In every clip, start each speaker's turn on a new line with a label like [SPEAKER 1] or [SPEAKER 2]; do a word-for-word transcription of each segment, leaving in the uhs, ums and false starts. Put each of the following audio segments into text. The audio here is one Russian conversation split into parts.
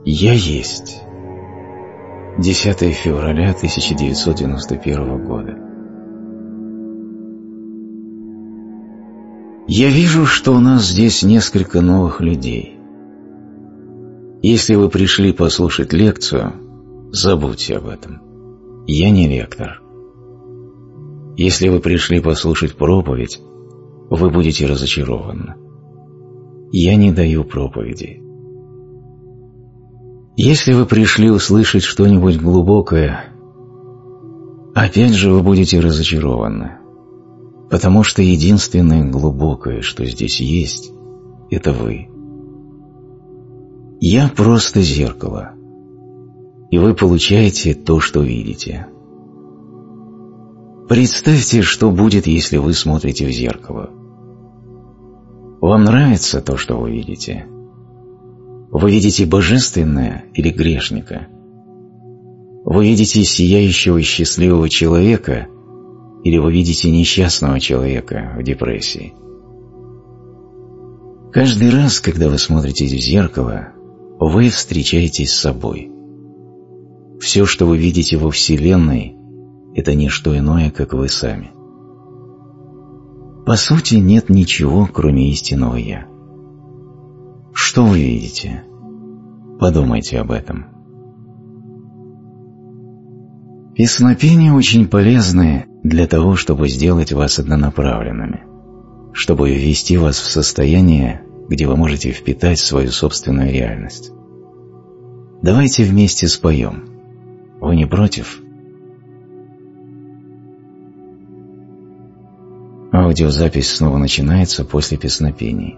[SPEAKER 1] Я есть. десятое февраля тысяча девятьсот девяносто первого года. Я вижу, что у нас здесь несколько новых людей. Если вы пришли послушать лекцию, забудьте об этом. Я не лектор. Если вы пришли послушать проповедь, вы будете разочарованы. Я не даю проповеди. Если вы пришли услышать что-нибудь глубокое, опять же вы будете разочарованы, потому что единственное глубокое, что здесь есть, это вы. Я просто зеркало, и вы получаете то, что видите. Представьте, что будет, если вы смотрите в зеркало. Вам нравится то, что вы видите? Вы видите божественное или грешника? Вы видите сияющего счастливого человека или вы видите несчастного человека в депрессии? Каждый раз, когда вы смотрите в зеркало, вы встречаетесь с собой. Все, что вы видите во Вселенной, это не что иное, как вы сами. По сути, нет ничего, кроме истинного «Я». Что вы видите? Подумайте об этом. Песнопения очень полезны для того, чтобы сделать вас однонаправленными, чтобы ввести вас в состояние, где вы можете впитать свою собственную реальность. Давайте вместе споем. Вы не против? Аудиозапись снова начинается после песнопений.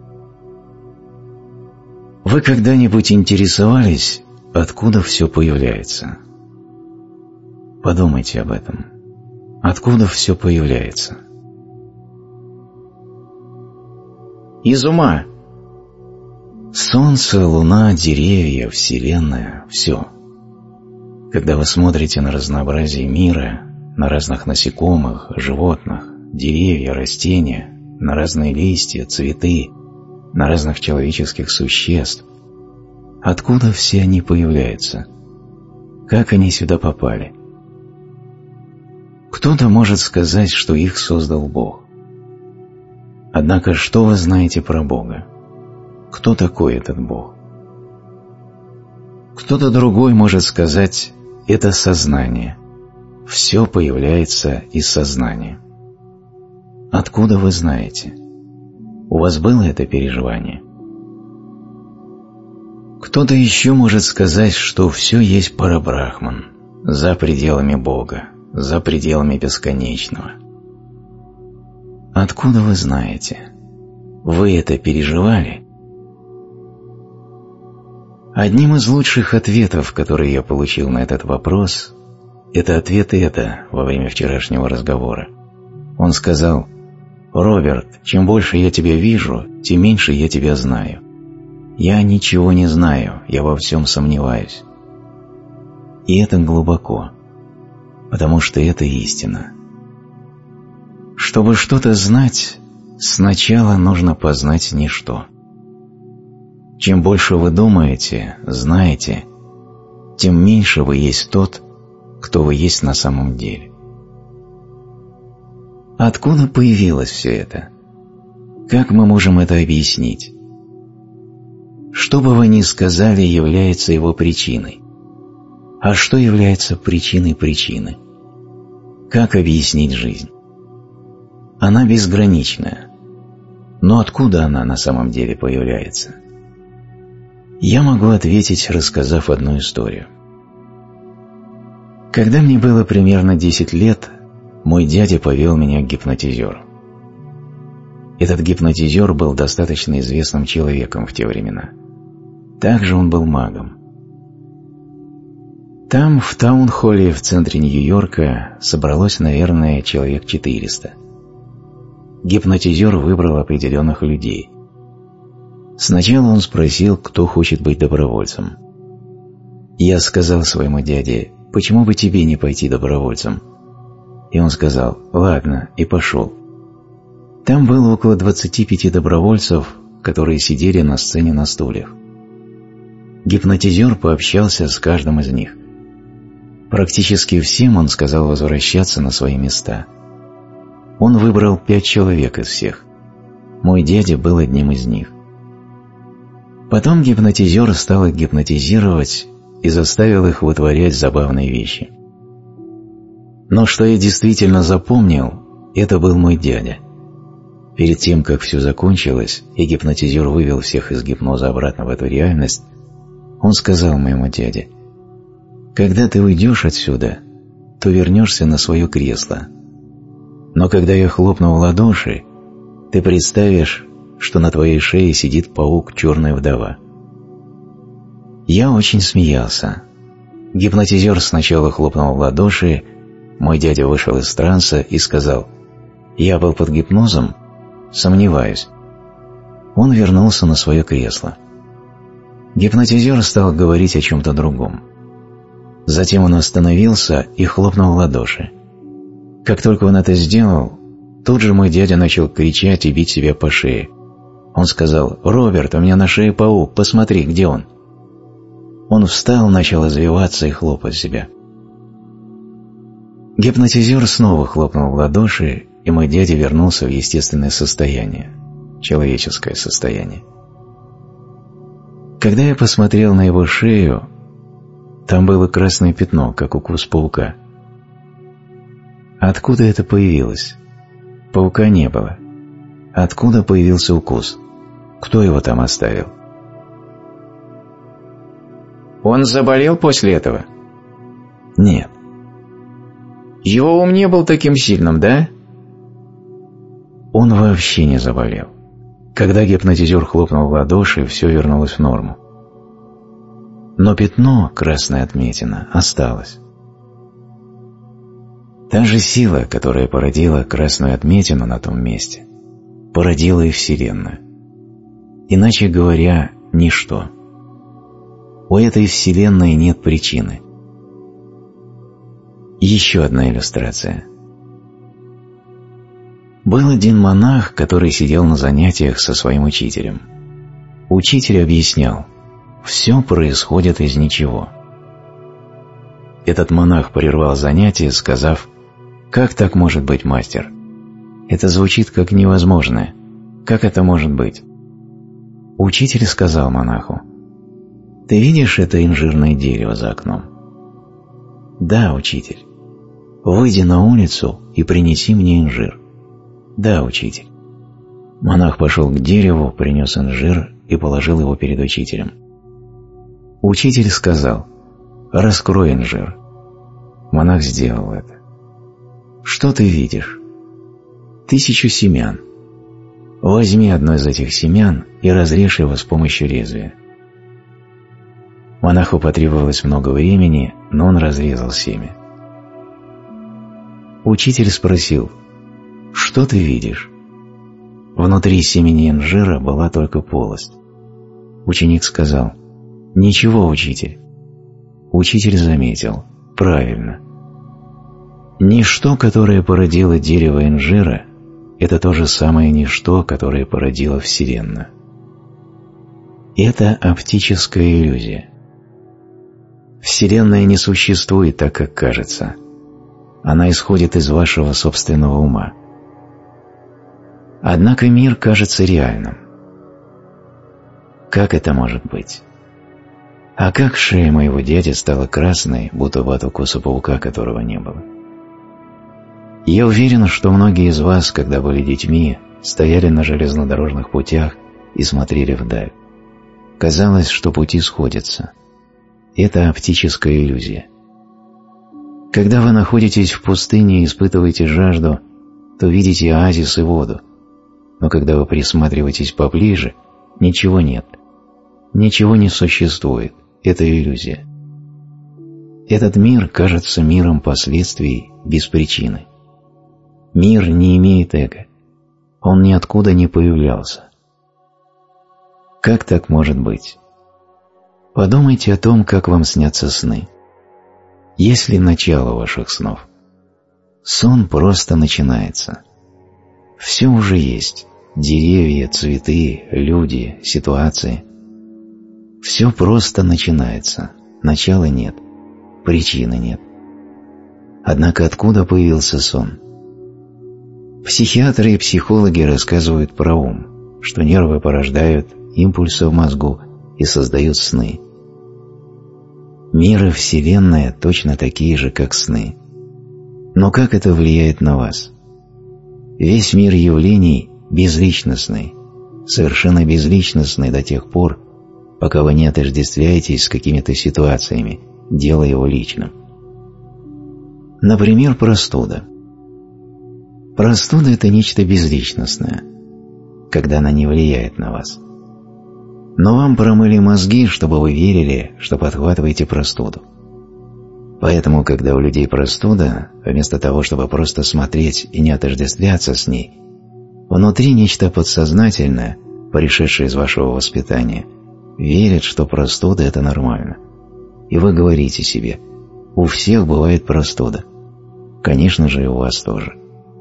[SPEAKER 1] Вы когда-нибудь интересовались, откуда все появляется? Подумайте об этом. Откуда все появляется? Из ума. Солнце, луна, деревья, Вселенная – все. Когда вы смотрите на разнообразие мира, на разных насекомых, животных, деревья, растения, на разные листья, цветы, на разных человеческих существ. Откуда все они появляются? Как они сюда попали? Кто-то может сказать, что их создал Бог. Однако что вы знаете про Бога? Кто такой этот Бог? Кто-то другой может сказать, это сознание. Все появляется из сознания. Откуда вы знаете? У вас было это переживание? Кто-то еще может сказать, что все есть парабрахман, за пределами Бога, за пределами бесконечного. Откуда вы знаете? Вы это переживали? Одним из лучших ответов, которые я получил на этот вопрос, это ответ Эда во время вчерашнего разговора. Он сказал: «Роберт, чем больше я тебя вижу, тем меньше я тебя знаю. Я ничего не знаю, я во всем сомневаюсь». И это глубоко, потому что это истина. Чтобы что-то знать, сначала нужно познать ничто. Чем больше вы думаете, знаете, тем меньше вы есть тот, кто вы есть на самом деле. Откуда появилось все это? Как мы можем это объяснить? Что бы вы ни сказали, является его причиной. А что является причиной причины? Как объяснить жизнь? Она безграничная. Но откуда она на самом деле появляется? Я могу ответить, рассказав одну историю. Когда мне было примерно десять лет, мой дядя повел меня к гипнотизеру. Этот гипнотизер был достаточно известным человеком в те времена. Также он был магом. Там, в таун-холле в центре Нью-Йорка, собралось, наверное, человек четыреста. Гипнотизер выбрал определенных людей. Сначала он спросил, кто хочет быть добровольцем. Я сказал своему дяде: «Почему бы тебе не пойти добровольцем?» И он сказал: «Ладно», и пошел. Там было около двадцати пяти добровольцев, которые сидели на сцене на стульях. Гипнотизер пообщался с каждым из них. Практически всем он сказал возвращаться на свои места. Он выбрал пять человек из всех. Мой дядя был одним из них. Потом гипнотизер стал их гипнотизировать и заставил их вытворять забавные вещи. Но что я действительно запомнил, это был мой дядя. Перед тем, как все закончилось, и гипнотизер вывел всех из гипноза обратно в эту реальность, он сказал моему дяде: «Когда ты уйдешь отсюда, то вернешься на свое кресло. Но когда я хлопну в ладоши, ты представишь, что на твоей шее сидит паук «Черная вдова». Я очень смеялся. Гипнотизер сначала хлопнул в ладоши, мой дядя вышел из транса и сказал: «Я был под гипнозом? Сомневаюсь». Он вернулся на свое кресло. Гипнотизер стал говорить о чем-то другом. Затем он остановился и хлопнул в ладоши. Как только он это сделал, тут же мой дядя начал кричать и бить себя по шее. Он сказал: «Роберт, у меня на шее паук, посмотри, где он?» Он встал, начал извиваться и хлопать себя. Гипнотизер снова хлопнул в ладоши, и мой дядя вернулся в естественное состояние, человеческое состояние. Когда я посмотрел на его шею, там было красное пятно, как укус паука. Откуда это появилось? Паука не было. Откуда появился укус? Кто его там оставил?
[SPEAKER 2] Он заболел после этого?
[SPEAKER 1] Нет.
[SPEAKER 2] Его ум не был таким сильным, да?
[SPEAKER 1] Он вообще не заболел. Когда гипнотизер хлопнул в ладоши, все вернулось в норму. Но пятно, красная отметина, осталось. Та же сила, которая породила красную отметину на том месте, породила и Вселенную. Иначе говоря, ничто. У этой Вселенной нет причины. Еще одна иллюстрация. Был один монах, который сидел на занятиях со своим учителем. Учитель объяснял: все происходит из ничего. Этот монах прервал занятие, сказав: «Как так может быть, мастер? Это звучит как невозможное. Как это может быть?» Учитель сказал монаху: «Ты видишь это инжирное дерево за окном?» «Да, учитель». «Выйди на улицу и принеси мне инжир». «Да, учитель». Монах пошел к дереву, принес инжир и положил его перед учителем. Учитель сказал: «Раскрой инжир». Монах сделал это. «Что ты видишь?» «Тысячу семян. Возьми одно из этих семян и разрежь его с помощью лезвия». Монаху потребовалось много времени, но он разрезал семя. Учитель спросил: «Что ты видишь?» Внутри семени инжира была только полость. Ученик сказал: «Ничего, учитель». Учитель заметил: «Правильно. Ничто, которое породило дерево инжира, это то же самое ничто, которое породило Вселенную. Это оптическая иллюзия. Вселенная не существует так, как кажется. Она исходит из вашего собственного ума. Однако мир кажется реальным. Как это может быть? А как шея моего дяди стала красной, будто бы от укуса паука, которого не было? Я уверен, что многие из вас, когда были детьми, стояли на железнодорожных путях и смотрели вдаль. Казалось, что пути сходятся. Это оптическая иллюзия. Когда вы находитесь в пустыне и испытываете жажду, то видите оазис и воду. Но когда вы присматриваетесь поближе, ничего нет. Ничего не существует. Это иллюзия. Этот мир кажется миром последствий без причины. Мир не имеет эго. Он ниоткуда не появлялся. Как так может быть? Подумайте о том, как вам снятся сны. Есть ли начало ваших снов? Сон просто начинается. Все уже есть. Деревья, цветы, люди, ситуации. Все просто начинается, начала нет, причины нет. Однако откуда появился сон? Психиатры и психологи рассказывают про ум, что нервы порождают импульсы в мозгу и создают сны. Мир и Вселенная точно такие же, как сны. Но как это влияет на вас? Весь мир явлений безличностный, совершенно безличностный до тех пор, пока вы не отождествляетесь с какими-то ситуациями, делая его личным. Например, простуда. Простуда – это нечто безличностное, когда она не влияет на вас. Но вам промыли мозги, чтобы вы верили, что подхватываете простуду. Поэтому, когда у людей простуда, вместо того, чтобы просто смотреть и не отождествляться с ней, внутри нечто подсознательное, пришедшее из вашего воспитания, верит, что простуда – это нормально. И вы говорите себе: у всех бывает простуда. Конечно же, и у вас тоже.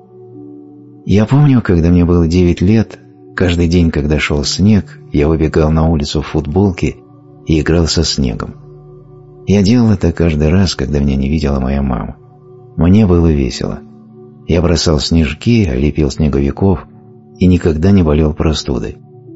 [SPEAKER 1] Я помню, когда мне было девять лет, каждый день, когда шел снег, я выбегал на улицу в футболке и играл со снегом. Я делал это каждый раз, когда меня не видела моя мама. Мне было весело. Я бросал снежки, лепил снеговиков и никогда не болел простудой.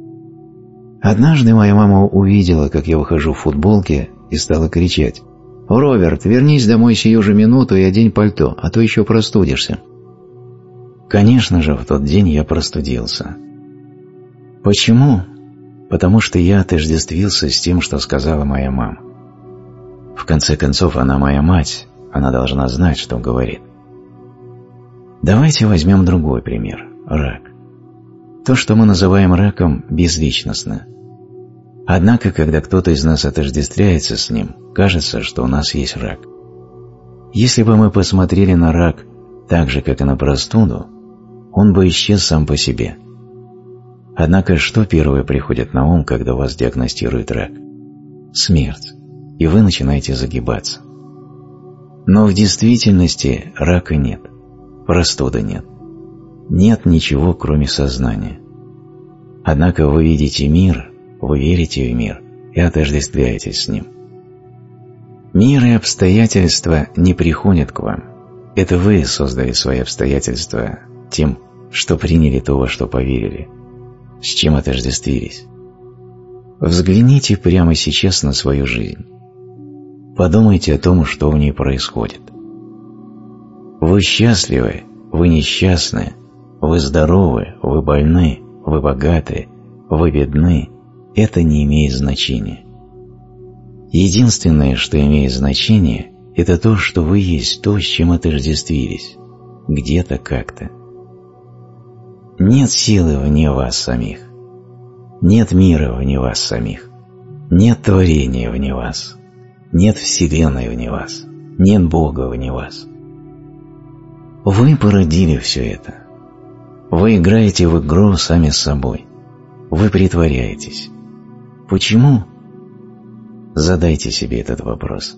[SPEAKER 1] Однажды моя мама увидела, как я выхожу в футболке, и стала кричать: «Роберт, вернись домой сию же минуту и одень пальто, а то еще простудишься». Конечно же, в тот день я простудился. Почему? Потому что я отождествился с тем, что сказала моя мама. В конце концов, она моя мать, она должна знать, что говорит. Давайте возьмем другой пример – рак. То, что мы называем раком, безличностно. Однако, когда кто-то из нас отождествляется с ним, кажется, что у нас есть рак. Если бы мы посмотрели на рак так же, как и на простуду, он бы исчез сам по себе. Однако, что первое приходит на ум, когда вас диагностируют рак? Смерть, и вы начинаете загибаться. Но в действительности рака нет, простуды нет. Нет ничего, кроме сознания. Однако вы видите мир, вы верите в мир и отождествляетесь с ним. Мир и обстоятельства не приходят к вам. Это вы создали свои обстоятельства тем, что приняли то, во что поверили, с чем отождествились. Взгляните прямо сейчас на свою жизнь. Подумайте о том, что в ней происходит. Вы счастливы, вы несчастны, вы здоровы, вы больны, вы богаты, вы бедны. Это не имеет значения. Единственное, что имеет значение, это то, что вы есть то, с чем отождествились, где-то как-то. Нет силы вне вас самих. Нет мира вне вас самих. Нет творения вне вас. Нет Вселенной вне вас. Нет Бога вне вас. Вы породили все это. Вы играете в игру сами с собой. Вы притворяетесь. Почему? Задайте себе этот вопрос.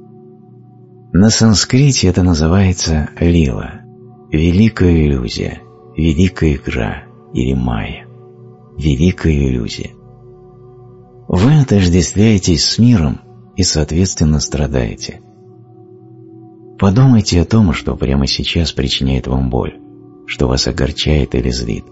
[SPEAKER 1] На санскрите это называется лила, великая иллюзия, великая игра или майя, великая иллюзия. Вы отождествляетесь с миром и, соответственно, страдаете. Подумайте о том, что прямо сейчас причиняет вам боль, что вас огорчает или злит.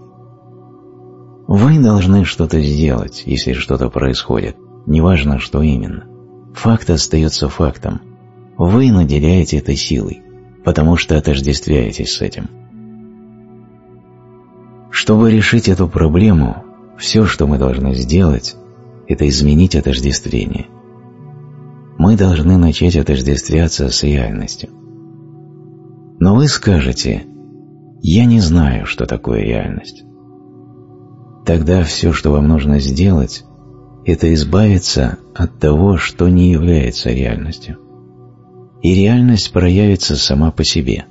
[SPEAKER 1] Вы должны что-то сделать, если что-то происходит, неважно, что именно. Факт остается фактом. Вы наделяете это силой, потому что отождествляетесь с этим. Чтобы решить эту проблему, все, что мы должны сделать, это изменить отождествление. Мы должны начать отождествляться с реальностью. Но вы скажете: «Я не знаю, что такое реальность». Тогда все, что вам нужно сделать, это избавиться от того, что не является реальностью. И реальность проявится сама по себе.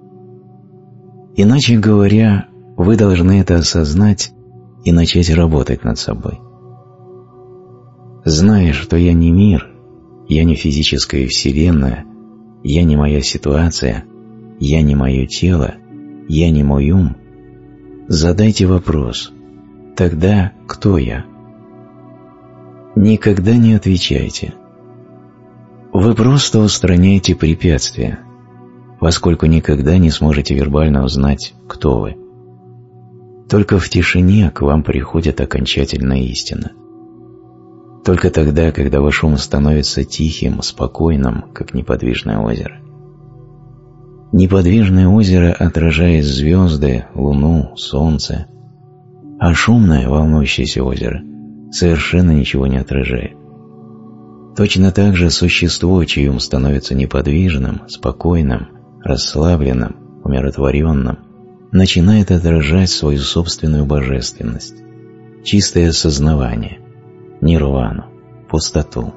[SPEAKER 1] Иначе говоря, вы должны это осознать и начать работать над собой. Зная, что я не мир, я не физическая вселенная, я не моя ситуация, я не мое тело, я не мой ум, задайте вопрос: тогда кто я? Никогда не отвечайте. Вы просто устраняете препятствия, поскольку никогда не сможете вербально узнать, кто вы. Только в тишине к вам приходит окончательная истина. Только тогда, когда ваш ум становится тихим, спокойным, как неподвижное озеро. Неподвижное озеро отражает звезды, луну, солнце, а шумное, волнующееся озеро совершенно ничего не отражает. Точно так же существо, чей ум становится неподвижным, спокойным, расслабленным, умиротворенным, начинает отражать свою собственную божественность, чистое осознавание, нирвану, пустоту.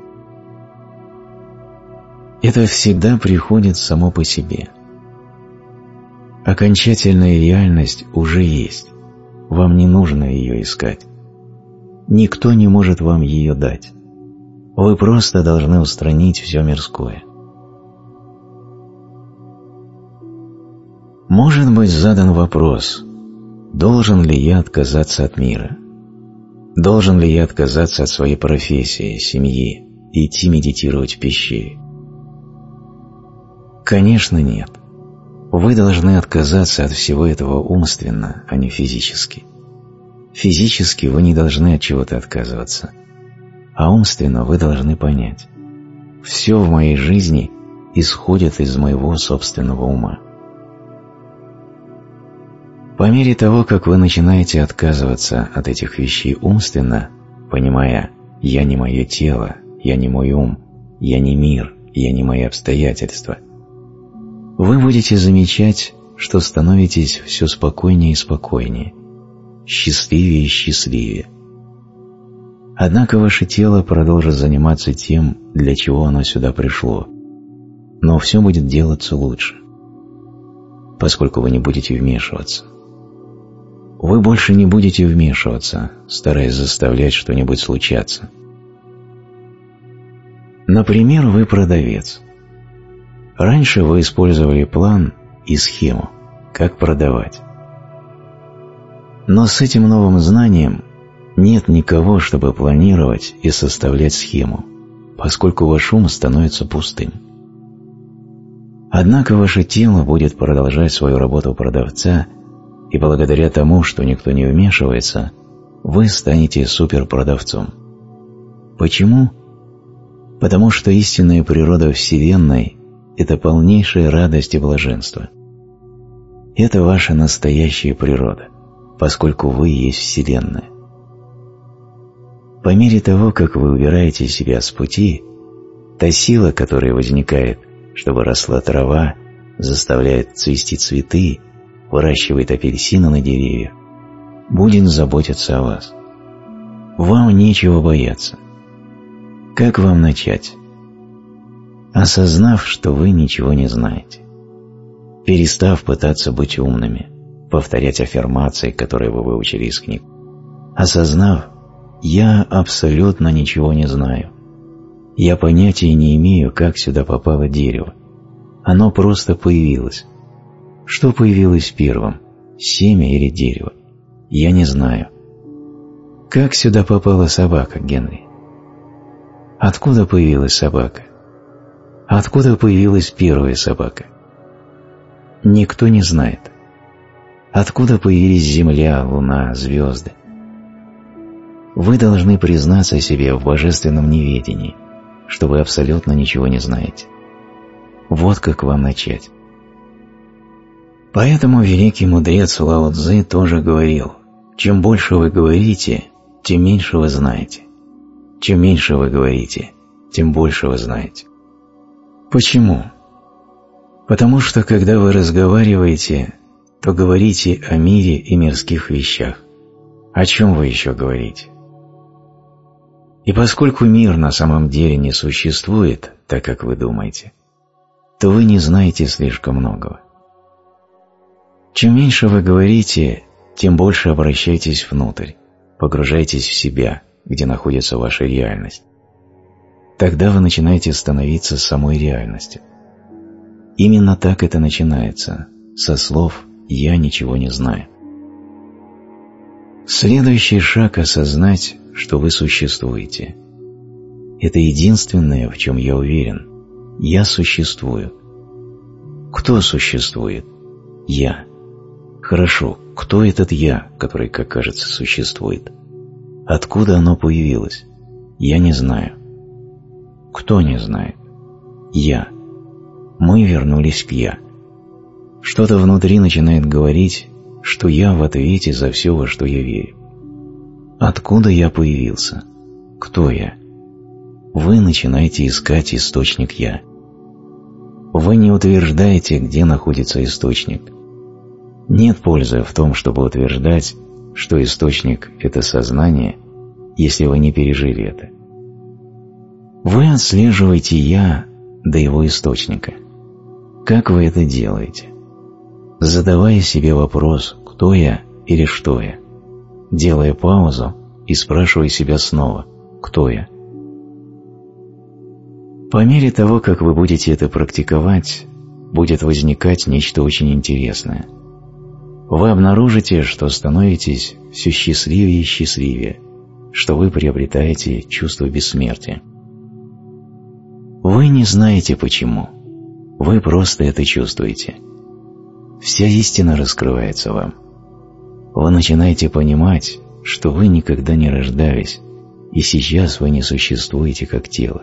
[SPEAKER 1] Это всегда приходит само по себе. Окончательная реальность уже есть, вам не нужно ее искать. Никто не может вам ее дать. Вы просто должны устранить все мирское. Может быть задан вопрос, должен ли я отказаться от мира? Должен ли я отказаться от своей профессии, семьи и идти медитировать в пещере? Конечно, нет. Вы должны отказаться от всего этого умственно, а не физически. Физически вы не должны от чего-то отказываться, а умственно вы должны понять: все в моей жизни исходит из моего собственного ума. По мере того, как вы начинаете отказываться от этих вещей умственно, понимая «я не мое тело, я не мой ум, я не мир, я не мои обстоятельства», вы будете замечать, что становитесь все спокойнее и спокойнее, счастливее и счастливее. Однако ваше тело продолжит заниматься тем, для чего оно сюда пришло, но все будет делаться лучше, поскольку вы не будете вмешиваться. Вы больше не будете вмешиваться, стараясь заставлять что-нибудь случаться. Например, вы продавец. Раньше вы использовали план и схему, как продавать. Но с этим новым знанием нет никого, чтобы планировать и составлять схему, поскольку ваш ум становится пустым. Однако ваше тело будет продолжать свою работу продавца, и благодаря тому, что никто не вмешивается, вы станете суперпродавцом. Почему? Потому что истинная природа Вселенной – это полнейшая радость и блаженство. Это ваша настоящая природа, поскольку вы есть Вселенная. По мере того, как вы убираете себя с пути, та сила, которая возникает, чтобы росла трава, заставляет цвести цветы, выращивает апельсины на деревьях, будет заботиться о вас. Вам нечего бояться. Как вам начать? Осознав, что вы ничего не знаете. Перестав пытаться быть умными, повторять аффирмации, которые вы выучили из книг. Осознав, я абсолютно ничего не знаю. Я понятия не имею, как сюда попало дерево. Оно просто появилось. Что появилось первым, семя или дерево? Я не знаю. Как сюда попала собака, Генри? Откуда появилась собака? Откуда появилась первая собака? Никто не знает. Откуда появились Земля, Луна, звезды? Вы должны признаться себе в божественном неведении, что вы абсолютно ничего не знаете. Вот как вам начать. Поэтому великий мудрец Лао Цзы тоже говорил: чем больше вы говорите, тем меньше вы знаете. Чем меньше вы говорите, тем больше вы знаете. Почему? Потому что, когда вы разговариваете, то говорите о мире и мирских вещах. О чем вы еще говорите? И поскольку мир на самом деле не существует, так как вы думаете, то вы не знаете слишком многого. Чем меньше вы говорите, тем больше обращайтесь внутрь, погружайтесь в себя, где находится ваша реальность. Тогда вы начинаете становиться самой реальностью. Именно так это начинается, со слов «я ничего не знаю». Следующий шаг – осознать, что вы существуете, Это единственное, в чем я уверен. Я существую. Кто существует? Я. Хорошо, кто этот «я», который, как кажется, существует? Откуда оно появилось? Я не знаю. Кто не знает? Я. Мы вернулись к «я». Что-то внутри начинает говорить, что я в ответе за все, во что я верю. Откуда я появился? Кто я? Вы начинаете искать источник «я». Вы не утверждаете, где находится источник. Нет пользы в том, чтобы утверждать, что источник – это сознание, если вы не пережили это. Вы отслеживаете «я» до его источника. Как вы это делаете? Задавая себе вопрос «кто я» или «что я?», делая паузу и спрашивая себя снова «кто я?». По мере того, как вы будете это практиковать, будет возникать нечто очень интересное. Вы обнаружите, что становитесь все счастливее и счастливее, что вы приобретаете чувство бессмертия. Вы не знаете почему, вы просто это чувствуете. Вся истина раскрывается вам. Вы начинаете понимать, что вы никогда не рождались, и сейчас вы не существуете как тело.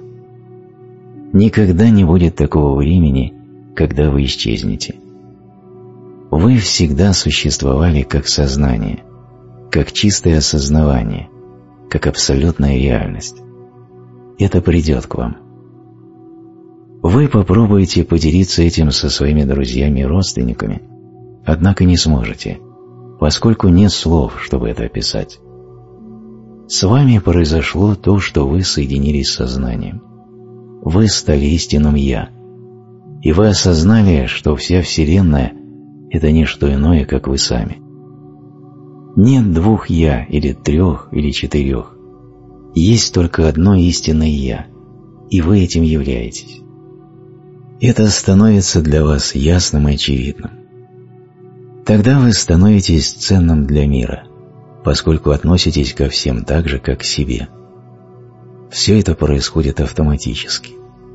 [SPEAKER 1] Никогда не будет такого времени, когда вы исчезнете. Вы всегда существовали как сознание, как чистое осознавание, как абсолютная реальность. Это придет к вам. Вы попробуете поделиться этим со своими друзьями и родственниками, однако не сможете, поскольку нет слов, чтобы это описать. С вами произошло то, что вы соединились с сознанием. Вы стали истинным «я», и вы осознали, что вся Вселенная – это не что иное, как вы сами. Нет двух «я» или трех, или четырех. Есть только одно истинное «я», и вы этим являетесь. Это становится для вас ясным и очевидным. Тогда вы становитесь ценным для мира, поскольку относитесь ко всем так же, как к себе. Все это происходит автоматически.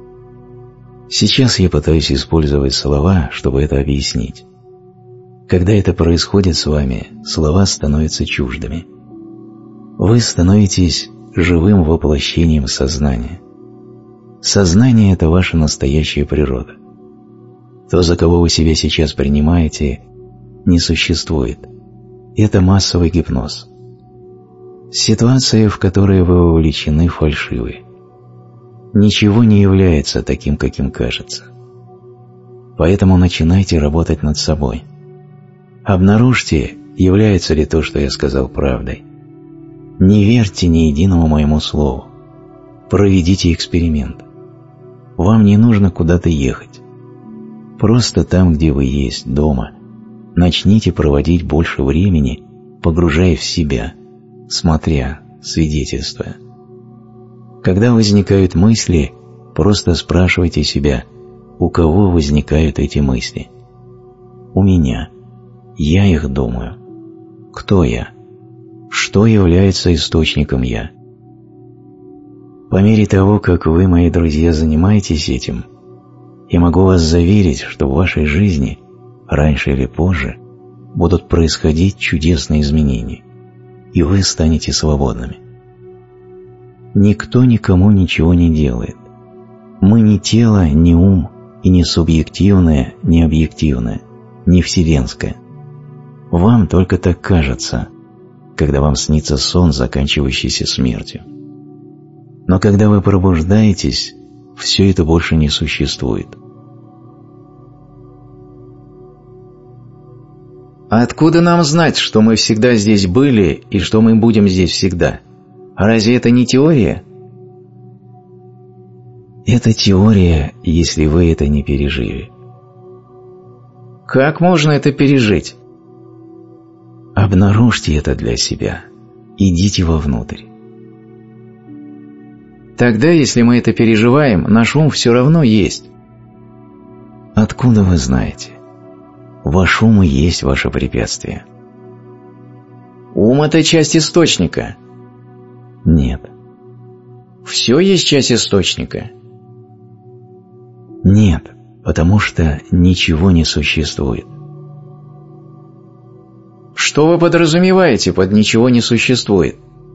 [SPEAKER 1] Сейчас я пытаюсь использовать слова, чтобы это объяснить. Когда это происходит с вами, слова становятся чуждыми. Вы становитесь живым воплощением сознания. Сознание – это ваша настоящая природа. То, за кого вы себя сейчас принимаете, не существует. Это массовый гипноз. Ситуации, в которые вы вовлечены, фальшивые. Ничего не является таким, каким кажется. Поэтому начинайте работать над собой. Обнаружьте, является ли то, что я сказал, правдой. Не верьте ни единому моему слову. Проведите эксперимент. Вам не нужно куда-то ехать. Просто там, где вы есть, дома, начните проводить больше времени, погружаясь в себя, смотря, свидетельствуя. Когда возникают мысли, просто спрашивайте себя, у кого возникают эти мысли. У меня. Я их думаю. Кто я? Что является источником «я»? По мере того, как вы, мои друзья, занимаетесь этим, я могу вас заверить, что в вашей жизни, раньше или позже, будут происходить чудесные изменения, и вы станете свободными. Никто никому ничего не делает. Мы не тело, не ум, и не субъективное, не объективное, не вселенское. Вам только так кажется, когда вам снится сон, заканчивающийся смертью. Но когда вы пробуждаетесь, все это больше не существует.
[SPEAKER 2] А откуда нам знать, что мы всегда здесь были и что мы будем здесь всегда? Разве это не теория?
[SPEAKER 1] Это теория, если вы это не пережили.
[SPEAKER 2] Как можно это пережить?
[SPEAKER 1] Обнаружьте это для себя. Идите вовнутрь.
[SPEAKER 2] Тогда, если мы это переживаем, наш ум все равно есть.
[SPEAKER 1] Откуда вы знаете? Ваш ум и есть ваше препятствие.
[SPEAKER 2] Ум – это часть источника.
[SPEAKER 1] Нет.
[SPEAKER 2] Все есть часть источника?
[SPEAKER 1] Нет, потому что ничего не существует.
[SPEAKER 2] Что вы подразумеваете под «ничего не существует»?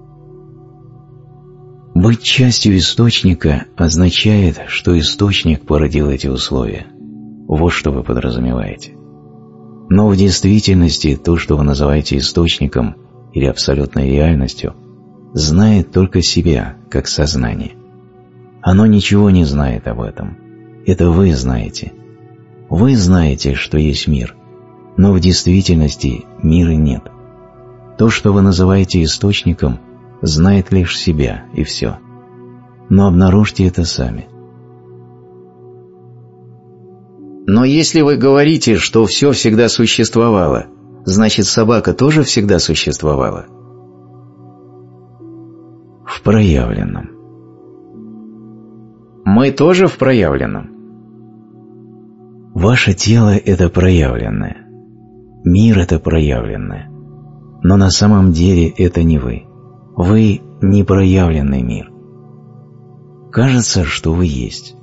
[SPEAKER 1] Быть частью источника означает, что источник породил эти условия. Вот что вы подразумеваете. Но в действительности то, что вы называете источником или абсолютной реальностью, знает только себя, как сознание. Оно ничего не знает об этом. Это вы знаете. Вы знаете, что есть мир, но в действительности мира нет. То, что вы называете источником, знает лишь себя, и все. Но обнаружьте это сами.
[SPEAKER 2] Но если вы говорите, что все всегда существовало, значит, собака тоже всегда существовала?
[SPEAKER 1] В проявленном.
[SPEAKER 2] Мы тоже в проявленном?
[SPEAKER 1] Ваше тело – это проявленное. Мир – это проявленное. Но на самом деле это не вы. Вы – не проявленный мир. Кажется, что вы есть.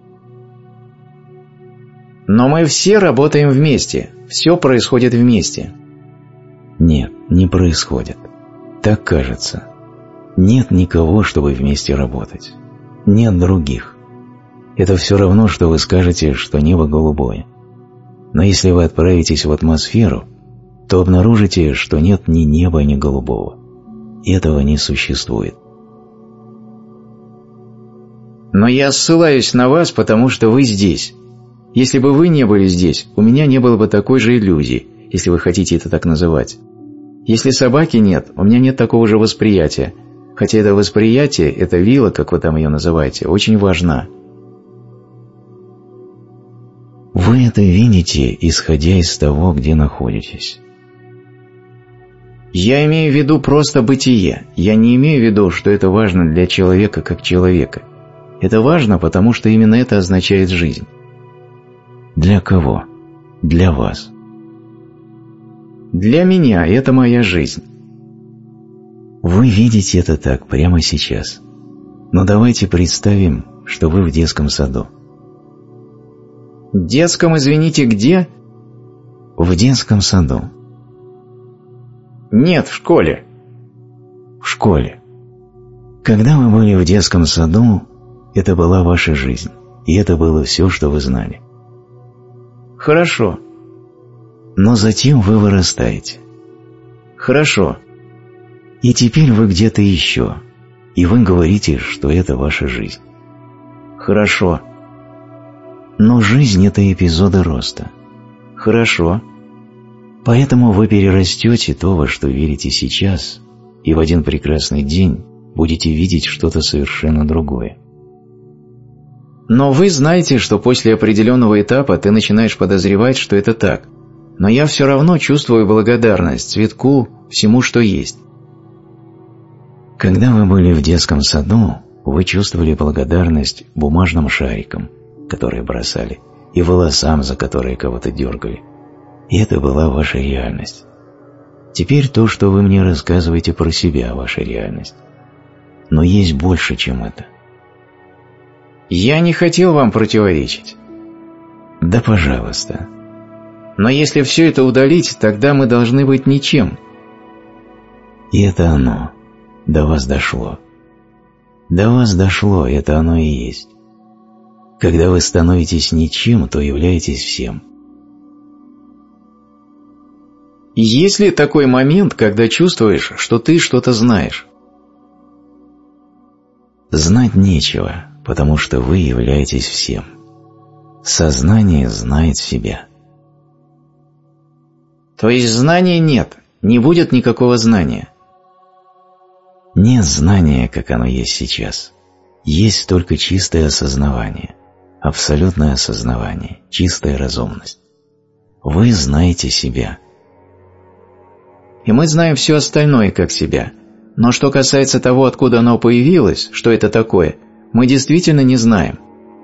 [SPEAKER 2] Но мы все работаем вместе, все происходит вместе.
[SPEAKER 1] Нет, не происходит. Так кажется. Нет никого, чтобы вместе работать. Нет других. Это все равно, что вы скажете, что небо голубое. Но если вы отправитесь в атмосферу, то обнаружите, что нет ни неба, ни голубого. Этого не существует.
[SPEAKER 2] Но я ссылаюсь на вас, потому что вы здесь. Если бы вы не были здесь, у меня не было бы такой же иллюзии, если вы хотите это так называть. Если собаки нет, у меня нет такого же восприятия, хотя это восприятие, эта вилла, как вы там ее называете, очень важна.
[SPEAKER 1] Вы это видите, исходя из того, где находитесь.
[SPEAKER 2] Я имею в виду просто бытие. Я не имею в виду, что это важно для человека как человека. Это важно, потому что именно это означает жизнь.
[SPEAKER 1] Для кого? Для вас.
[SPEAKER 2] Для меня это моя жизнь.
[SPEAKER 1] Вы видите это так прямо сейчас. Но давайте представим, что вы в детском саду.
[SPEAKER 2] В детском, извините, где?
[SPEAKER 1] В детском саду.
[SPEAKER 2] Нет, в школе.
[SPEAKER 1] В школе. Когда вы были в детском саду, это была ваша жизнь, и это было все, что вы знали.
[SPEAKER 2] Хорошо.
[SPEAKER 1] Но затем вы вырастаете.
[SPEAKER 2] Хорошо.
[SPEAKER 1] И теперь вы где-то еще, и вы говорите, что это ваша жизнь.
[SPEAKER 2] Хорошо.
[SPEAKER 1] Но жизнь – это эпизоды роста.
[SPEAKER 2] Хорошо.
[SPEAKER 1] Поэтому вы перерастете то, во что верите сейчас, и в один прекрасный день будете видеть что-то совершенно другое.
[SPEAKER 2] Но вы знаете, что после определенного этапа ты начинаешь подозревать, что это так. Но я все равно чувствую благодарность цветку, всему, что есть.
[SPEAKER 1] Когда вы были в детском саду, вы чувствовали благодарность бумажным шарикам, которые бросали, и волосам, за которые кого-то дергали. И это была ваша реальность. Теперь то, что вы мне рассказываете про себя, ваша реальность. Но есть больше, чем это.
[SPEAKER 2] Я не хотел вам противоречить.
[SPEAKER 1] Да, пожалуйста.
[SPEAKER 2] Но если все это удалить, тогда мы должны быть ничем.
[SPEAKER 1] И это оно. До вас дошло. До вас дошло, это оно и есть. Когда вы становитесь ничем, то являетесь всем.
[SPEAKER 2] Есть ли такой момент, когда чувствуешь, что ты что-то знаешь?
[SPEAKER 1] Знать нечего, потому что вы являетесь всем. Сознание знает себя.
[SPEAKER 2] То есть знания нет, не будет никакого знания?
[SPEAKER 1] Нет знания, как оно есть сейчас. Есть только чистое осознавание, абсолютное осознавание, чистая разумность. Вы знаете себя.
[SPEAKER 2] И мы знаем все остальное как себя. Но что касается того, откуда оно появилось, что это такое, мы действительно не знаем.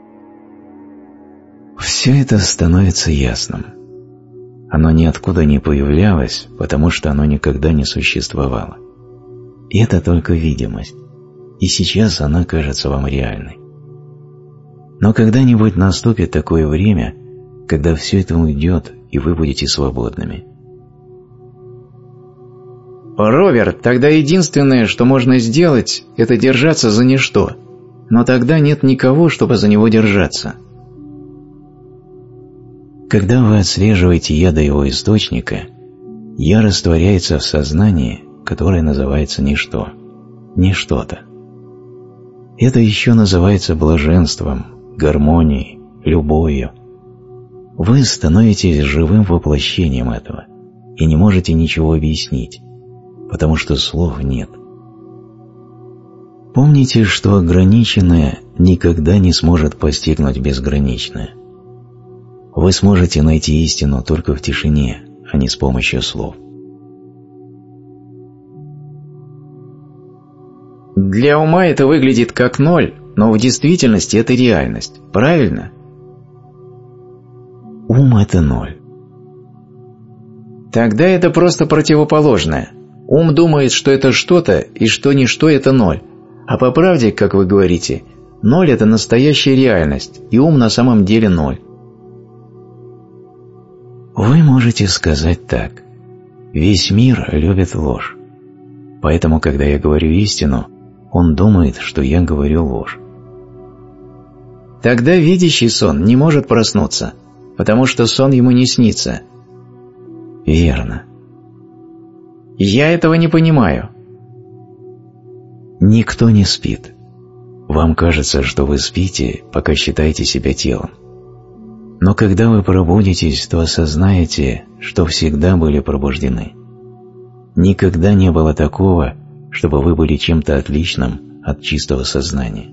[SPEAKER 1] Все это становится ясным. Оно ниоткуда не появлялось, потому что оно никогда не существовало. И это только видимость. и сейчас она кажется вам реальной. Но когда-нибудь наступит такое время, когда все это уйдет, и вы будете свободными.
[SPEAKER 2] Роберт, тогда единственное, что можно сделать, это держаться за ничто. Но тогда нет никого, чтобы за него держаться.
[SPEAKER 1] Когда вы отслеживаете я до его источника, я растворяется в сознании, которое называется ничто, не что-то. Это еще называется блаженством, гармонией, любовью. Вы становитесь живым воплощением этого и не можете ничего объяснить, потому что слов нет. Помните, что ограниченное никогда не сможет постигнуть безграничное. Вы сможете найти истину только в тишине, а не с помощью слов.
[SPEAKER 2] Для ума это выглядит как ноль, но в действительности это реальность, правильно?
[SPEAKER 1] Ум – это ноль.
[SPEAKER 2] Тогда это просто противоположное. Ум думает, что это что-то, и что ничто – это ноль. А по правде, как вы говорите, ноль – это настоящая реальность, и ум на самом деле ноль.
[SPEAKER 1] Вы можете сказать так. Весь мир любит ложь. Поэтому, когда я говорю истину, он думает, что я говорю ложь.
[SPEAKER 2] Тогда видящий сон не может проснуться, потому что сон ему не снится.
[SPEAKER 1] Верно.
[SPEAKER 2] Я этого не понимаю.
[SPEAKER 1] Никто не спит. Вам кажется, что вы спите, пока считаете себя телом. Но когда вы пробудитесь, то осознаете, что всегда были пробуждены. Никогда не было такого, чтобы вы были чем-то отличным от чистого сознания.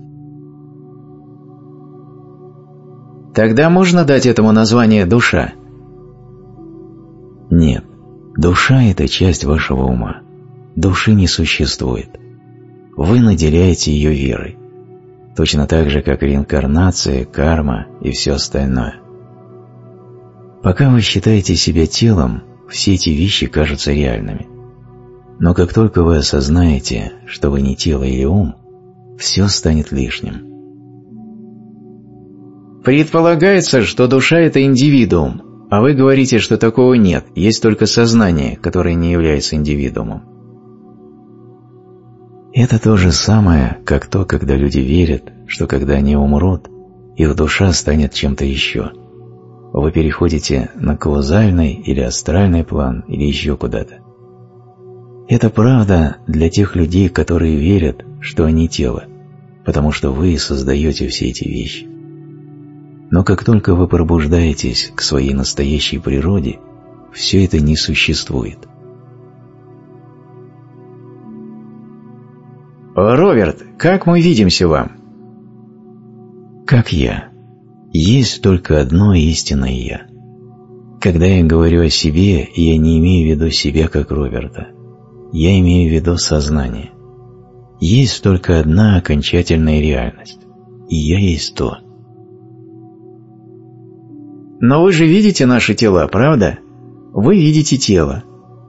[SPEAKER 2] Тогда можно дать этому название «душа»?
[SPEAKER 1] Нет, душа – это часть вашего ума. Души не существует. Вы наделяете ее верой, точно так же, как реинкарнация, карма и все остальное. Пока вы считаете себя телом, все эти вещи кажутся реальными. Но как только вы осознаете, что вы не тело или ум, все станет лишним.
[SPEAKER 2] Предполагается, что душа – это индивидуум, а вы говорите, что такого нет, есть только сознание, которое не является индивидуумом.
[SPEAKER 1] Это то же самое, как то, когда люди верят, что когда они умрут, их душа станет чем-то еще. Вы переходите на каузальный или астральный план или еще куда-то. Это правда для тех людей, которые верят, что они тело, потому что вы создаете все эти вещи. Но как только вы пробуждаетесь к своей настоящей природе, все это не существует.
[SPEAKER 2] Роберт, как мы видимся вам?
[SPEAKER 1] Как я. Есть только одно истинное «я». Когда я говорю о себе, я не имею в виду себя как Роберта. Я имею в виду сознание. Есть только одна окончательная реальность, и я есть то.
[SPEAKER 2] Но вы же видите наши тела, правда? Вы видите тело.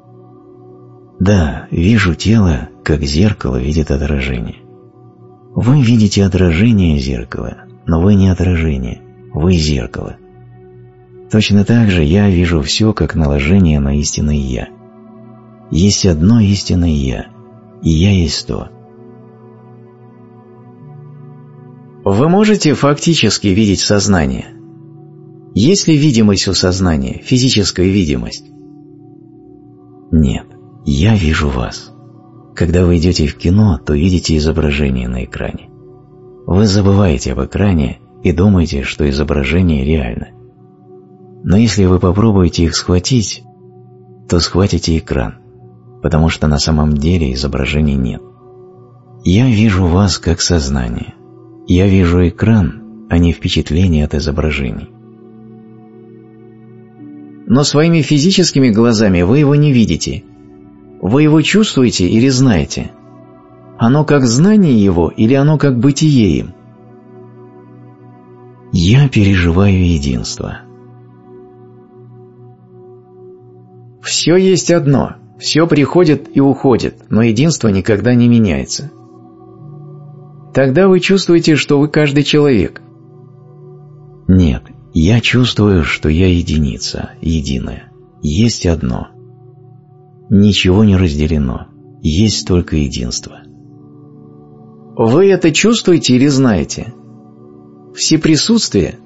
[SPEAKER 1] Да, вижу тело, как зеркало видит отражение. Вы видите отражение зеркала, но вы не отражение, вы зеркало. Точно так же я вижу все как наложение на истинное «я». Есть одно истинное «я», и я есть то.
[SPEAKER 2] Вы можете фактически видеть сознание? Есть ли видимость у сознания, физическая видимость?
[SPEAKER 1] Нет, я вижу вас. Когда вы идете в кино, то видите изображение на экране. Вы забываете об экране и думаете, что изображение реально. Но если вы попробуете их схватить, то схватите экран, потому что на самом деле изображений нет. Я вижу вас как сознание. Я вижу экран, а не впечатление от изображений.
[SPEAKER 2] Но своими физическими глазами вы его не видите. Вы его чувствуете или знаете? Оно как знание его или оно как бытие им?
[SPEAKER 1] Я переживаю единство.
[SPEAKER 2] Все есть одно, все приходит и уходит, но единство никогда не меняется. Тогда вы чувствуете, что вы каждый человек.
[SPEAKER 1] Нет, я чувствую, что я единица, единая. Есть одно. Ничего не разделено. Есть только единство.
[SPEAKER 2] Вы это чувствуете или знаете? Всеприсутствие?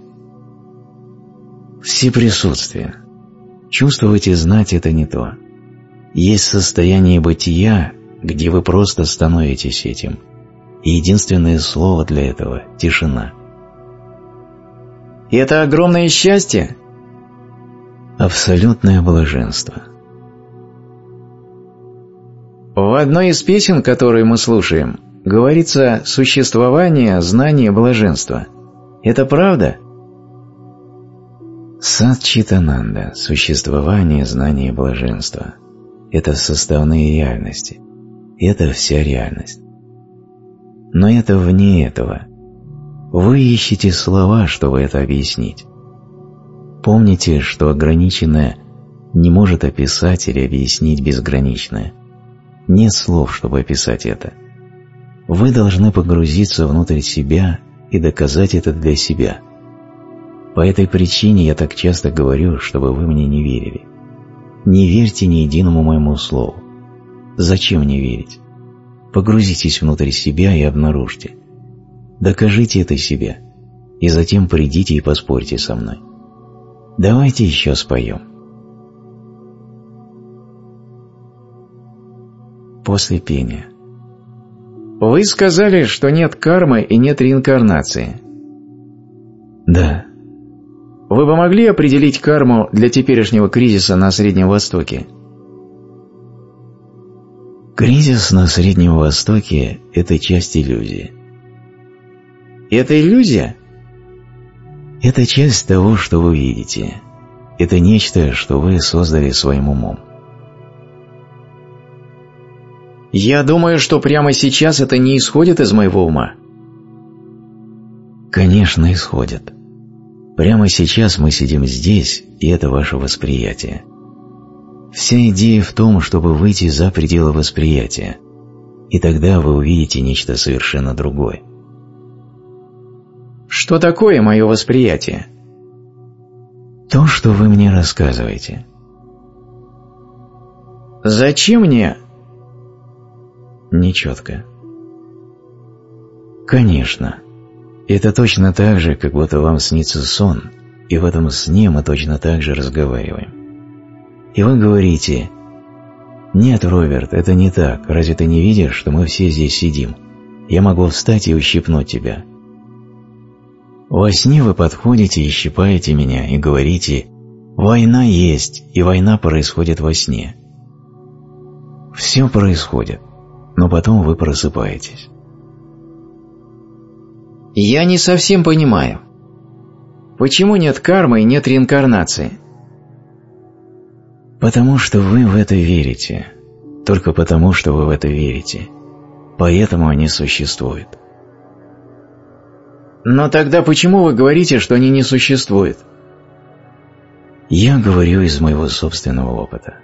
[SPEAKER 1] Всеприсутствие. Чувствовать и знать – это не то. Есть состояние бытия, где вы просто становитесь этим. И единственное слово для этого – тишина.
[SPEAKER 2] И это огромное счастье?
[SPEAKER 1] Абсолютное блаженство.
[SPEAKER 2] В одной из песен, которые мы слушаем, говорится «существование, знание, блаженство». Это правда?
[SPEAKER 1] Сат-чит-ананда, существование, знание, блаженство – это составные реальности. Это вся реальность. Но это вне этого. Вы ищете слова, чтобы это объяснить. Помните, что ограниченное не может описать или объяснить безграничное. Нет слов, чтобы описать это. Вы должны погрузиться внутрь себя и доказать это для себя. По этой причине я так часто говорю, чтобы вы мне не верили. Не верьте ни единому моему слову. Зачем мне верить? Погрузитесь внутрь себя и обнаружьте. Докажите это себе, и затем придите и поспорьте со мной. Давайте еще споем. После пения.
[SPEAKER 2] Вы сказали, что нет кармы и нет реинкарнации.
[SPEAKER 1] Да.
[SPEAKER 2] Вы бы могли определить карму для теперешнего кризиса на Среднем Востоке?
[SPEAKER 1] Кризис на Среднем Востоке – это часть иллюзии.
[SPEAKER 2] Это иллюзия?
[SPEAKER 1] Это часть того, что вы видите. Это нечто, что вы создали своим умом.
[SPEAKER 2] Я думаю, что прямо сейчас это не исходит из моего ума.
[SPEAKER 1] Конечно, исходит. Прямо сейчас мы сидим здесь, и это ваше восприятие. Вся идея в том, чтобы выйти за пределы восприятия, и тогда вы увидите нечто совершенно другое.
[SPEAKER 2] Что такое мое восприятие?
[SPEAKER 1] То, что вы мне рассказываете.
[SPEAKER 2] Зачем мне?
[SPEAKER 1] Нечетко. Конечно. Это точно так же, как будто вам снится сон, и в этом сне мы точно так же разговариваем. И вы говорите: «Нет, Роберт, это не так. Разве ты не видишь, что мы все здесь сидим? Я могу встать и ущипнуть тебя». Во сне вы подходите и щипаете меня и говорите: «Война есть, и война происходит во сне». Все происходит, но потом вы просыпаетесь.
[SPEAKER 2] Я не совсем понимаю. Почему нет кармы и нет реинкарнации?
[SPEAKER 1] Потому что вы в это верите. Только потому, что вы в это верите. Поэтому они существуют.
[SPEAKER 2] Но тогда почему вы говорите, что они не существуют?
[SPEAKER 1] Я говорю из моего собственного опыта.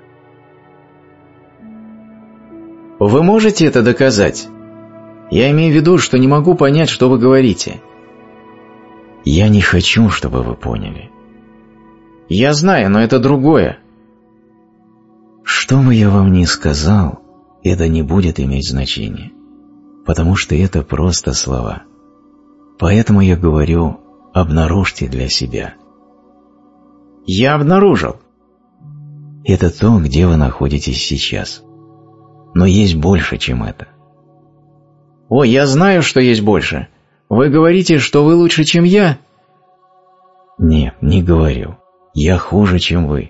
[SPEAKER 2] Вы можете это доказать? Я имею в виду, что не могу понять, что вы говорите.
[SPEAKER 1] Я не хочу, чтобы вы поняли.
[SPEAKER 2] Я знаю, но это другое.
[SPEAKER 1] Что бы я вам ни сказал, это не будет иметь значения, потому что это просто слова. Поэтому я говорю: обнаружьте для себя.
[SPEAKER 2] Я обнаружил.
[SPEAKER 1] Это то, где вы находитесь сейчас. Но есть больше, чем это.
[SPEAKER 2] О, я знаю, что есть больше. Вы говорите, что вы лучше, чем я?
[SPEAKER 1] Нет, не говорю. Я хуже, чем вы.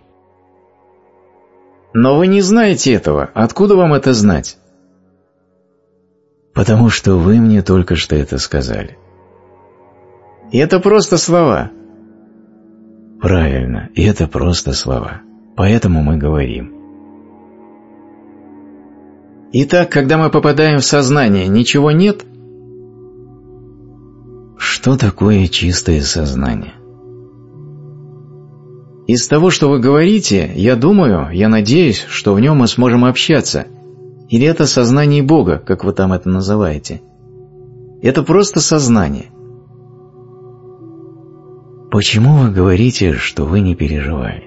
[SPEAKER 2] Но вы не знаете этого. Откуда вам это знать?
[SPEAKER 1] Потому что вы мне только что это сказали.
[SPEAKER 2] И это просто слова.
[SPEAKER 1] Правильно, и это просто слова. Поэтому мы говорим.
[SPEAKER 2] Итак, когда мы попадаем в сознание, ничего нет?
[SPEAKER 1] Что такое чистое сознание?
[SPEAKER 2] Из того, что вы говорите, я думаю, я надеюсь, что в нем мы сможем общаться. Или это сознание Бога, как вы там это называете? Это просто сознание.
[SPEAKER 1] Почему вы говорите, что вы не переживали?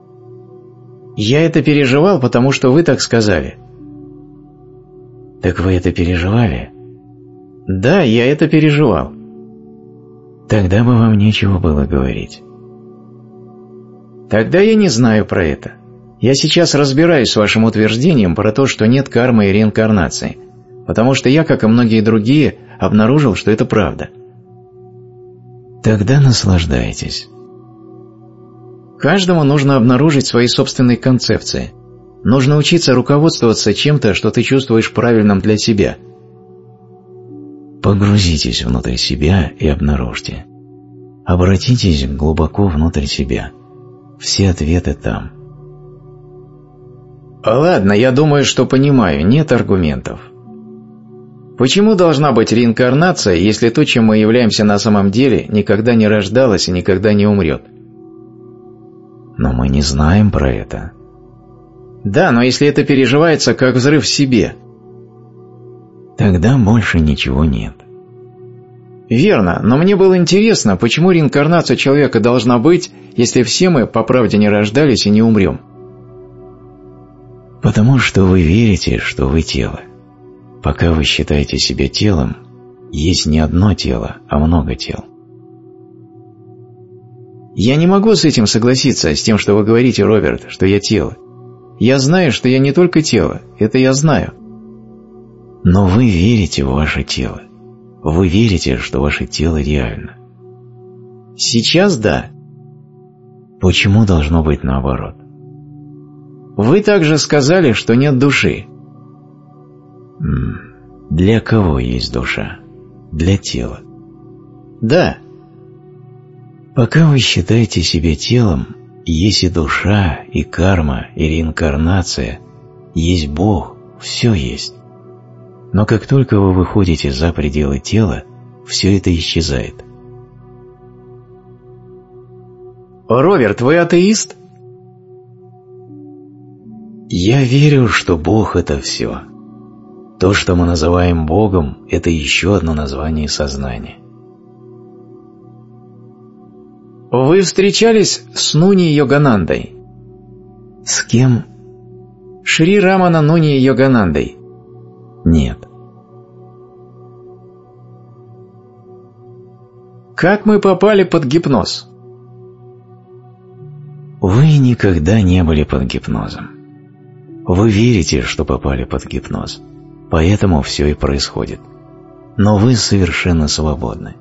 [SPEAKER 2] Я это переживал, потому что вы так сказали.
[SPEAKER 1] Так вы это переживали?
[SPEAKER 2] Да, я это переживал.
[SPEAKER 1] Тогда бы вам нечего было говорить.
[SPEAKER 2] Тогда я не знаю про это. Я сейчас разбираюсь с вашим утверждением про то, что нет кармы и реинкарнации, потому что я, как и многие другие, обнаружил, что это правда.
[SPEAKER 1] Тогда наслаждайтесь.
[SPEAKER 2] Каждому нужно обнаружить свои собственные концепции. Нужно учиться руководствоваться чем-то, что ты чувствуешь правильным для себя.
[SPEAKER 1] Погрузитесь внутрь себя и обнаружьте. Обратитесь глубоко внутрь себя. Все ответы там.
[SPEAKER 2] Ладно, я думаю, что понимаю, нет аргументов. Почему должна быть реинкарнация, если то, чем мы являемся на самом деле, никогда не рождалось и никогда не умрет?
[SPEAKER 1] Но мы не знаем про это.
[SPEAKER 2] Да, но если это переживается как взрыв в себе,
[SPEAKER 1] тогда больше ничего нет.
[SPEAKER 2] Верно, но мне было интересно, почему реинкарнация человека должна быть, если все мы по правде не рождались и не умрем?
[SPEAKER 1] Потому что вы верите, что вы тело. Пока вы считаете себя телом, есть не одно тело, а много тел.
[SPEAKER 2] Я не могу с этим согласиться, с тем, что вы говорите, Роберт, что я тело. Я знаю, что я не только тело, это я знаю.
[SPEAKER 1] Но вы верите в ваше тело. Вы верите, что ваше тело реально.
[SPEAKER 2] Сейчас да.
[SPEAKER 1] Почему должно быть наоборот?
[SPEAKER 2] Вы также сказали, что нет души.
[SPEAKER 1] Для кого есть душа? Для тела.
[SPEAKER 2] Да.
[SPEAKER 1] Пока вы считаете себя телом, есть и душа, и карма, и реинкарнация, есть Бог, все есть. Но как только вы выходите за пределы тела, все это исчезает.
[SPEAKER 2] Роберт, вы атеист?
[SPEAKER 1] Я верю, что Бог – это все. То, что мы называем Богом, это еще одно название сознания.
[SPEAKER 2] Вы встречались с Нуни Йоганандой?
[SPEAKER 1] С кем?
[SPEAKER 2] Шри Рамана Нуни Йоганандой.
[SPEAKER 1] Нет.
[SPEAKER 2] Как мы попали под гипноз?
[SPEAKER 1] Вы никогда не были под гипнозом. Вы верите, что попали под гипноз, поэтому все и происходит. Но вы совершенно свободны.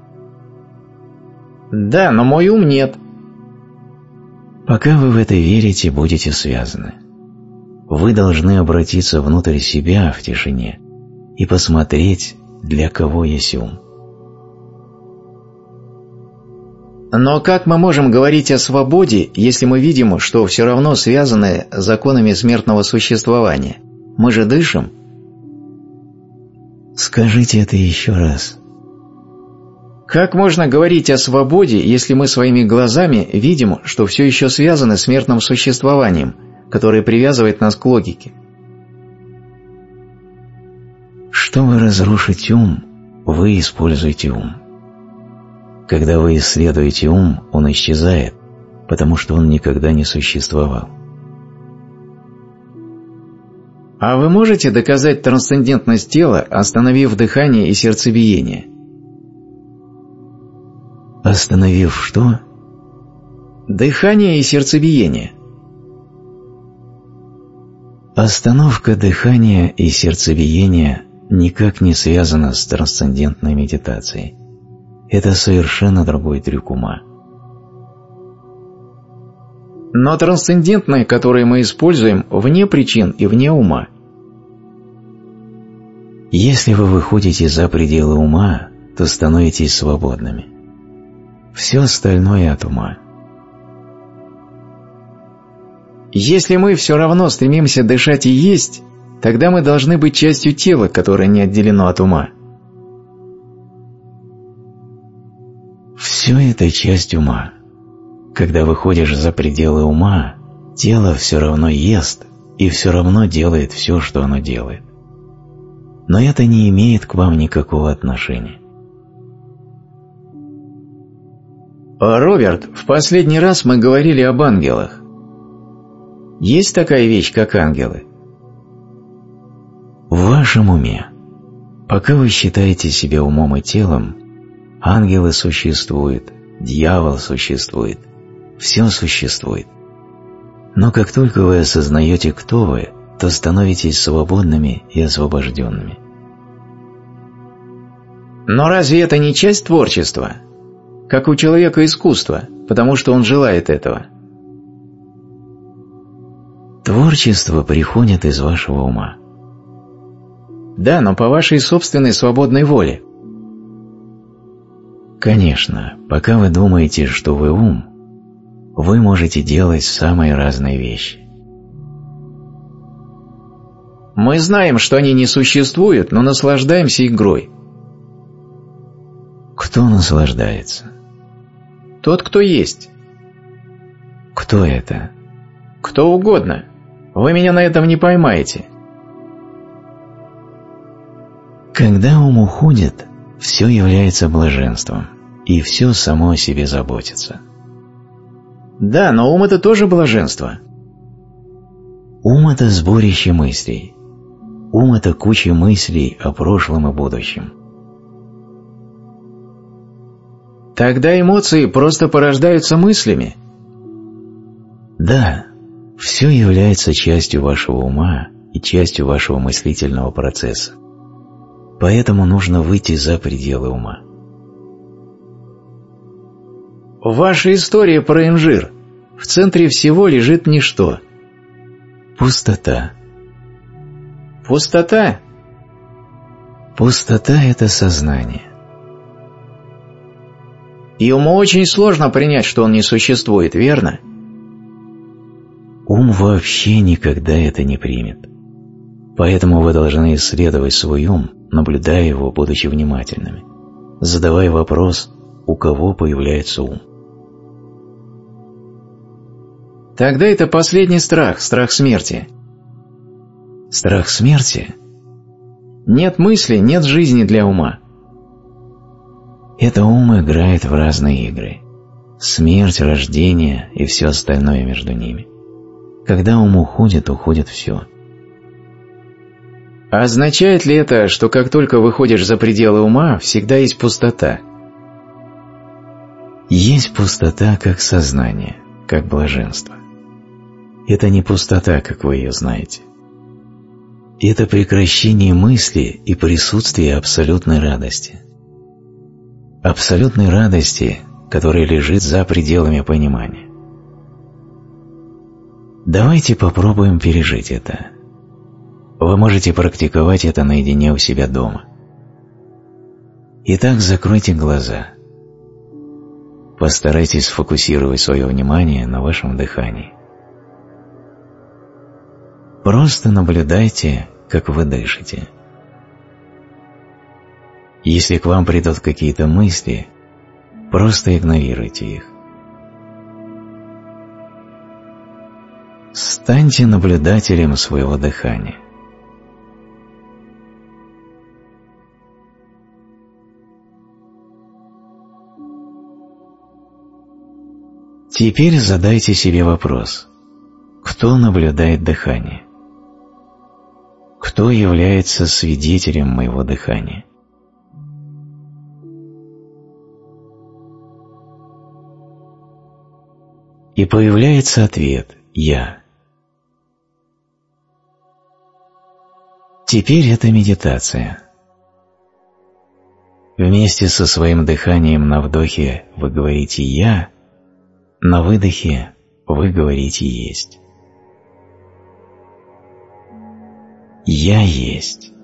[SPEAKER 2] Да, но мой ум нет.
[SPEAKER 1] Пока вы в это верите, будете связаны. Вы должны обратиться внутрь себя в тишине и посмотреть, для кого есть ум.
[SPEAKER 2] Но как мы можем говорить о свободе, если мы видим, что все равно связаны с законами смертного существования? Мы же дышим.
[SPEAKER 1] Скажите это еще раз.
[SPEAKER 2] Как можно говорить о свободе, если мы своими глазами видим, что все еще связаны с смертным существованием, которое привязывает нас к логике?
[SPEAKER 1] Чтобы разрушить ум, вы используете ум. Когда вы исследуете ум, он исчезает, потому что он никогда не существовал.
[SPEAKER 2] А вы можете доказать трансцендентность тела, остановив дыхание и сердцебиение?
[SPEAKER 1] Остановив что?
[SPEAKER 2] Дыхание и сердцебиение.
[SPEAKER 1] Остановка дыхания и сердцебиения никак не связана с трансцендентной медитацией. Это совершенно другой трюк ума.
[SPEAKER 2] Но трансцендентные, которые мы используем, вне причин и вне ума.
[SPEAKER 1] Если вы выходите за пределы ума, то становитесь свободными. Все остальное от ума.
[SPEAKER 2] Если мы все равно стремимся дышать и есть, тогда мы должны быть частью тела, которое не отделено от ума.
[SPEAKER 1] Все это часть ума. Когда выходишь за пределы ума, тело все равно ест и все равно делает все, что оно делает. Но это не имеет к вам никакого отношения.
[SPEAKER 2] Роберт, в последний раз мы говорили об ангелах. Есть такая вещь, как ангелы?
[SPEAKER 1] В вашем уме. Пока вы считаете себя умом и телом, ангелы существуют, дьявол существует, все существует. Но как только вы осознаете, кто вы, то становитесь свободными и освобожденными.
[SPEAKER 2] Но разве это не часть творчества? Как у человека искусство, потому что он желает этого.
[SPEAKER 1] Творчество приходит из вашего ума.
[SPEAKER 2] Да, но по вашей собственной свободной воле.
[SPEAKER 1] Конечно, пока вы думаете, что вы ум, вы можете делать самые разные вещи.
[SPEAKER 2] Мы знаем, что они не существуют, но наслаждаемся игрой.
[SPEAKER 1] Кто наслаждается?
[SPEAKER 2] Тот, кто есть.
[SPEAKER 1] Кто это?
[SPEAKER 2] Кто угодно. Вы меня на этом не поймаете.
[SPEAKER 1] Когда ум уходит, все является блаженством, и все само о себе заботится.
[SPEAKER 2] Да, но ум – это тоже блаженство.
[SPEAKER 1] Ум – это сборище мыслей. Ум – это куча мыслей о прошлом и будущем.
[SPEAKER 2] Тогда эмоции просто порождаются мыслями.
[SPEAKER 1] Да, все является частью вашего ума и частью вашего мыслительного процесса. Поэтому нужно выйти за пределы ума.
[SPEAKER 2] Ваша история про инжир. В центре всего лежит ничто.
[SPEAKER 1] Пустота.
[SPEAKER 2] Пустота?
[SPEAKER 1] Пустота – это сознание.
[SPEAKER 2] И уму очень сложно принять, что он не существует, верно?
[SPEAKER 1] Ум вообще никогда это не примет. Поэтому вы должны исследовать свой ум, наблюдая его, будучи внимательными, задавая вопрос, у кого появляется ум.
[SPEAKER 2] Тогда это последний страх, страх смерти.
[SPEAKER 1] Страх смерти?
[SPEAKER 2] Нет мысли, нет жизни для ума.
[SPEAKER 1] Это ум играет в разные игры. Смерть, рождение и все остальное между ними. Когда ум уходит, уходит все.
[SPEAKER 2] А означает ли это, что как только выходишь за пределы ума, всегда есть пустота?
[SPEAKER 1] Есть пустота как сознание, как блаженство. Это не пустота, как вы ее знаете. Это прекращение мысли и присутствие абсолютной радости. Абсолютной радости, которая лежит за пределами понимания. Давайте попробуем пережить это. Вы можете практиковать это наедине у себя дома. Итак, закройте глаза. Постарайтесь сфокусировать свое внимание на вашем дыхании. Просто наблюдайте, как вы дышите. Если к вам придут какие-то мысли, просто игнорируйте их. Станьте наблюдателем своего дыхания. Теперь задайте себе вопрос: кто наблюдает дыхание? Кто является свидетелем моего дыхания? И появляется ответ «Я». Теперь это медитация. Вместе со своим дыханием на вдохе вы говорите «Я», на выдохе вы говорите «Есть». Я есть.